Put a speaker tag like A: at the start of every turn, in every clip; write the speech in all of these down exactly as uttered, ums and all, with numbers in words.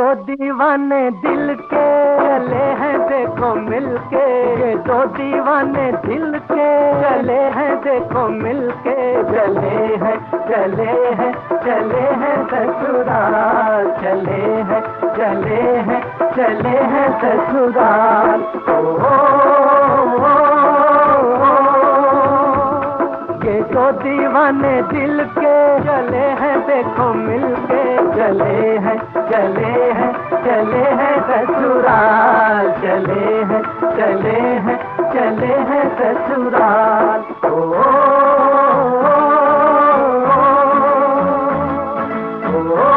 A: दीवाने दिल के चले हैं देखो मिलके, ये दो दीवाने दिल के चले हैं देखो मिलके। चले हैं चले हैं चले हैं ससुराल, चले हैं चले हैं चले हैं ससुराल। ओ, ओ, ओ, ये दो दीवाने दिल के चले हैं देखो मिलके। चले हैं चले हैं चले हैं ससुराल, चले हैं चले हैं चले हैं ससुराल। ओ, ओ, ओ, ओ,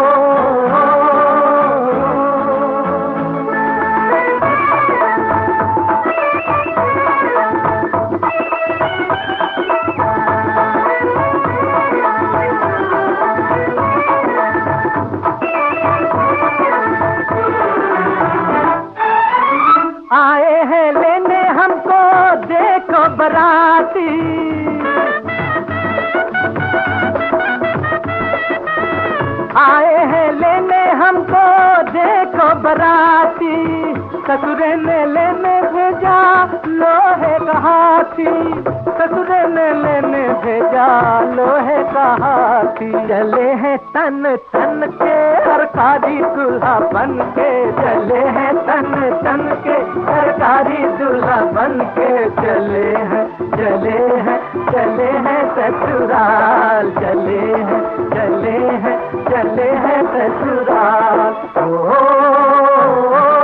A: आए हैं लेने हमको देखो बराती, आए हैं लेने हमको देखो बराती। ससुरे ने लेने भेजा लोहे का हाथी, ससुरे ने लेने भेजा लोहे का हाथी। चले हैं तन तन के सरकारी दूल्हा बन के, चले हैं तन तन के सरकारी दूल्हा बन के। चले हैं चले हैं चले हैं ससुराल, चले हैं चले हैं चले हैं ससुराल। ओ, ओ, ओ,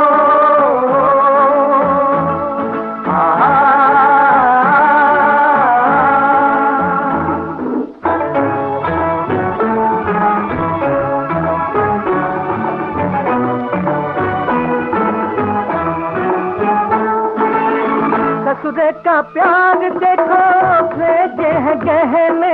A: ससुरे का प्यार देखो भेजे हैं गहने,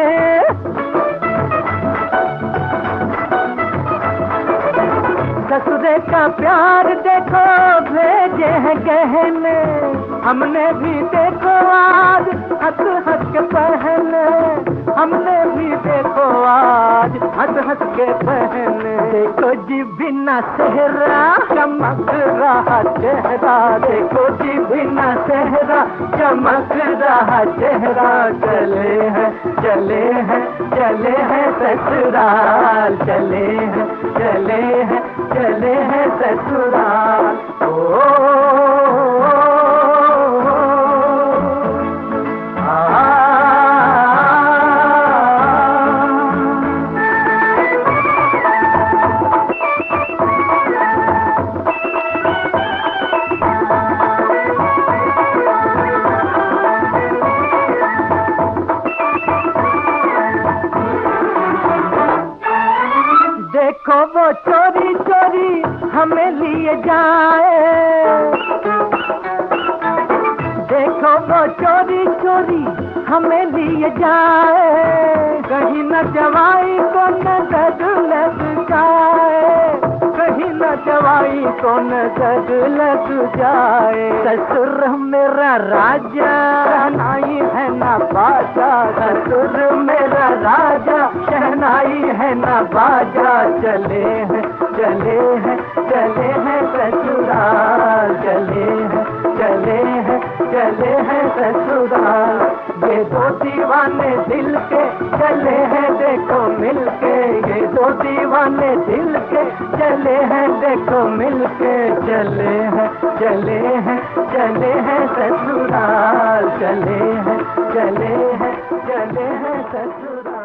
A: ससुरे का प्यार देखो भेजे हैं गहने। हमने भी देखो आज हंस हंस के पहने, हमने भी देखो आज हंस हंस के पहने। देखो जी बिना सेहरा चमक रहा चेहरा, देखो जी बिना सेहरा चमक रहा चेहरा। चले हैं चले हैं चले हैं ससुराल, चले हैं चले हैं चले हैं ससुराल। ओ, ओ, ओ, देखो वो चोरी चोरी हमें लिए जाए, देखो वो चोरी चोरी हमें लिए जाए। कहीं न जवाई को नजर लग जाए, कहीं न जवाई को नजर लग जाए। ससुर मेरा राजा शहनाई है ना बाजा, ससुर मेरा राजा शहनाई है ना बाजा। चले हैं चले हैं चले हैं ससुराल, चले हैं चले हैं चले हैं ससुराल। ये दो दीवाने दिल के चले हैं देखो मिलके, ये दो दीवाने दिल के चले हैं देखो मिलके। चले हैं चले हैं चले हैं ससुराल, चले हैं चले हैं चले हैं ससुराल।